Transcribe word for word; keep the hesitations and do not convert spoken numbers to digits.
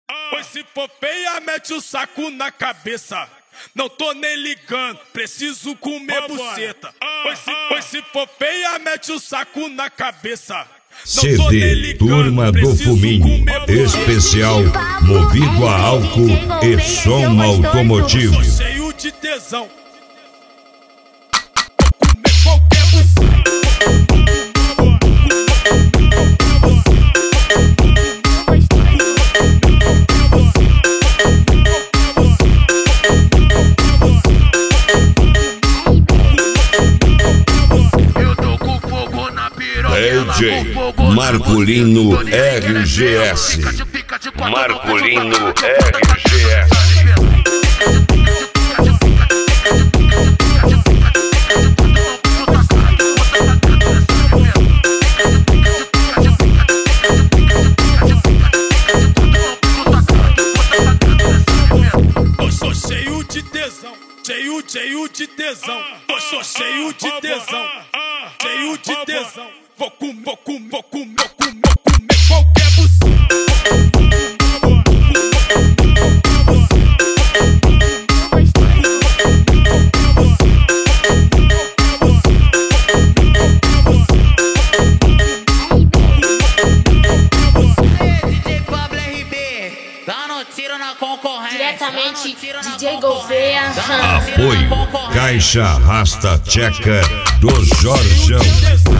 Pois se for feia, mete o saco na cabeça. Não tô nem ligando, preciso comer Vambora. buceta. Pois se, pois se for feia, mete o saco na cabeça. C D Turma do Fuminho, especial movido a álcool e som automotivo. Tô cheio de tesão. Vou comer qualquer buceta. D J Marcolino R G S. Marcolino R G S. Tô cheio de tesão, cheio, cheio de tesão. Tô cheio de tesão, cheio de tesão. Vou comer, vou comer, vou comer, vou comer, vou comer qualquer buceta. Diretamente D J Gouveia. Apoio Caixa Rasta Tcheca do Jorjão.